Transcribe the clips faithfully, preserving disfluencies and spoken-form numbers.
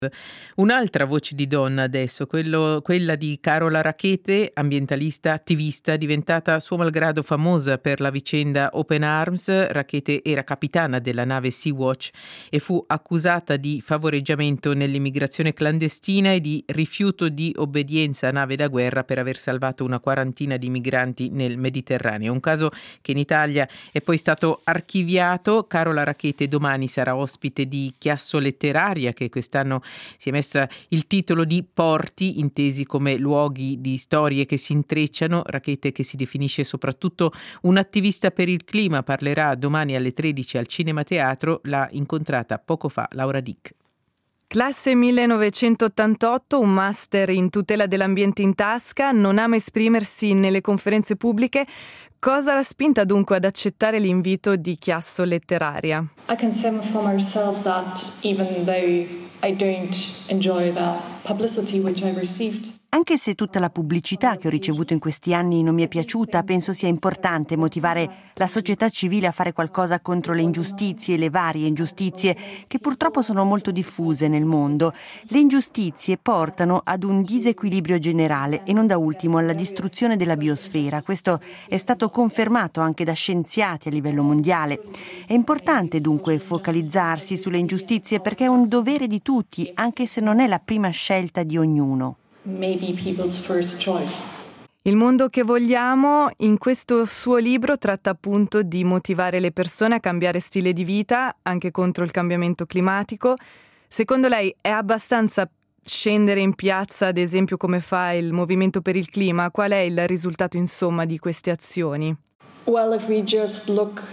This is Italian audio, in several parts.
Un'altra voce di donna adesso, quello, quella di Carola Rackete, ambientalista, attivista, diventata suo malgrado famosa per la vicenda Open Arms. Rackete era capitana della nave Sea-Watch e fu accusata di favoreggiamento nell'immigrazione clandestina e di rifiuto di obbedienza a nave da guerra per aver salvato una quarantina di migranti nel Mediterraneo. Un caso che in Italia è poi stato archiviato. Carola Rackete domani sarà ospite di Chiasso Letteraria, che quest'anno si è messa il titolo di Porti, intesi come luoghi di storie che si intrecciano. Rackete, che si definisce soprattutto un'attivista per il clima, parlerà domani alle tredici al Cinema Teatro. L'ha incontrata poco fa Laura Dick. Classe millenovecentottantotto, un master in tutela dell'ambiente in tasca, non ama esprimersi nelle conferenze pubbliche. Cosa l'ha spinta dunque ad accettare l'invito di Chiasso Letteraria? I can say for myself that even though I don't enjoy the publicity which I received. Anche se tutta la pubblicità che ho ricevuto in questi anni non mi è piaciuta, penso sia importante motivare la società civile a fare qualcosa contro le ingiustizie, le varie ingiustizie che purtroppo sono molto diffuse nel mondo. Le ingiustizie portano ad un disequilibrio generale e non da ultimo alla distruzione della biosfera. Questo è stato confermato anche da scienziati a livello mondiale. È importante dunque focalizzarsi sulle ingiustizie perché è un dovere di tutti, anche se non è la prima scelta di ognuno. Maybe people's first choice. Il mondo che vogliamo, in questo suo libro, tratta appunto di motivare le persone a cambiare stile di vita anche contro il cambiamento climatico. Secondo lei è abbastanza scendere in piazza, ad esempio come fa il Movimento per il Clima? Qual è il risultato insomma di queste azioni? Well, if we just look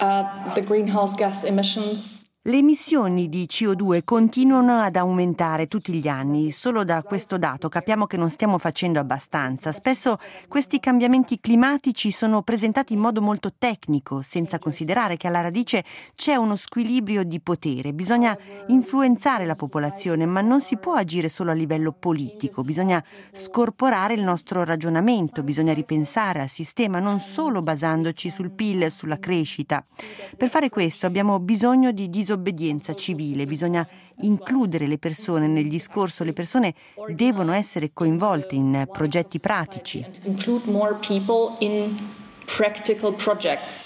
at the greenhouse gas emissions. Le emissioni di C O due continuano ad aumentare tutti gli anni. Solo da questo dato capiamo che non stiamo facendo abbastanza. Spesso questi cambiamenti climatici sono presentati in modo molto tecnico, senza considerare che alla radice c'è uno squilibrio di potere. Bisogna influenzare la popolazione, ma non si può agire solo a livello politico. Bisogna scorporare il nostro ragionamento, bisogna ripensare al sistema, non solo basandoci sul P I L e sulla crescita. Per fare questo abbiamo bisogno di disobbedienza civile, bisogna includere le persone nel discorso, le persone devono essere coinvolte in progetti pratici. Include more people in practical projects.